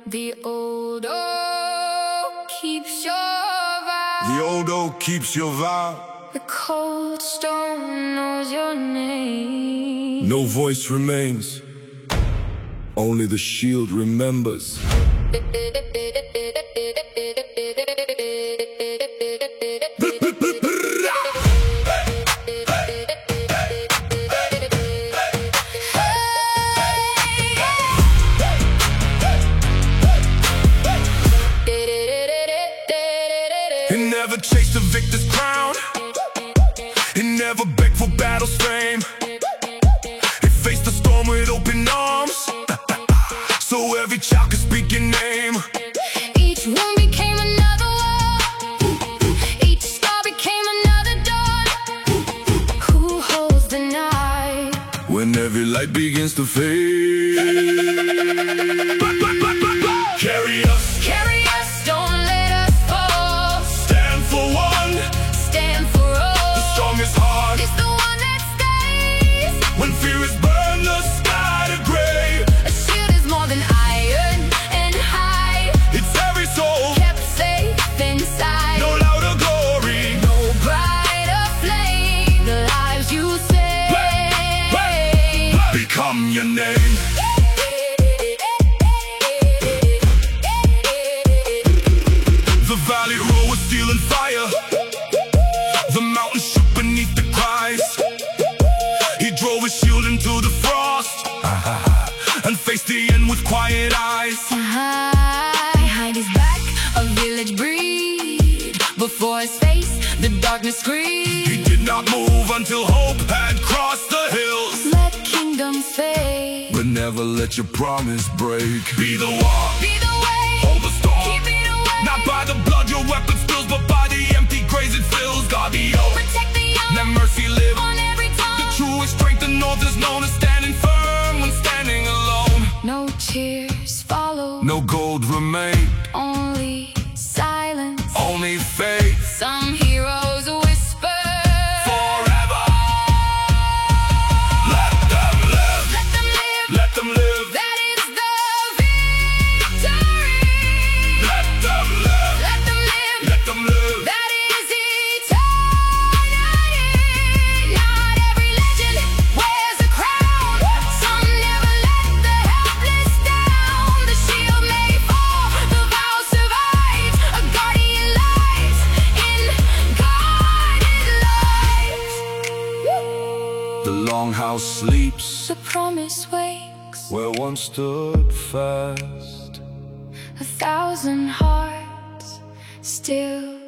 The old oak keeps your vibe. The old oak keeps your vibe. The cold stone knows your name. No voice remains, only the shield remembers. He never chased the victor's crown. He never begged for battle's fame. He faced the storm with open arms, so every child could speak your name. Each wound became another wall. Each star became another dawn. Who holds the night When every light begins to fade? Carry us, carry us, don't let us fall. stand for one. Stand for all. The strongest heart It's the one that stays. when fear has burned the sky to gray. A shield is more than iron and high. It's every soul, Kept safe inside. no louder glory. No brighter flame. The lives you save. Become your name. The valley roared with steel and fire. The mountain shook beneath the cries. He drove his shield into the frost and faced the end with quiet eyes. Behind his back, a village breed. Before his face, the darkness screamed. He did not move until hope had crossed the hills. Let kingdoms fade. But never let your promise break. Be the war, Be the way. hold the storm. Keep it away. Not by the blood your weapon spills, but by the empty graves it fills. God the oath, Protect the young. let mercy live. On every tongue. The truest strength the north is known as standing firm when standing alone. No tears follow. No gold remain, Only silence. only faith Some heroes whisper. forever. Let them live, Let them live. let them live. That is the victory. Let them live, Let them live. let them live. That is eternity. Not every legend wears a crown. Some never let the helpless down. The shield may fall, the vow survives. A guardian lies in guarded lives. The longhouse sleeps The promise wakes. where one stood fast. 1,000 hearts still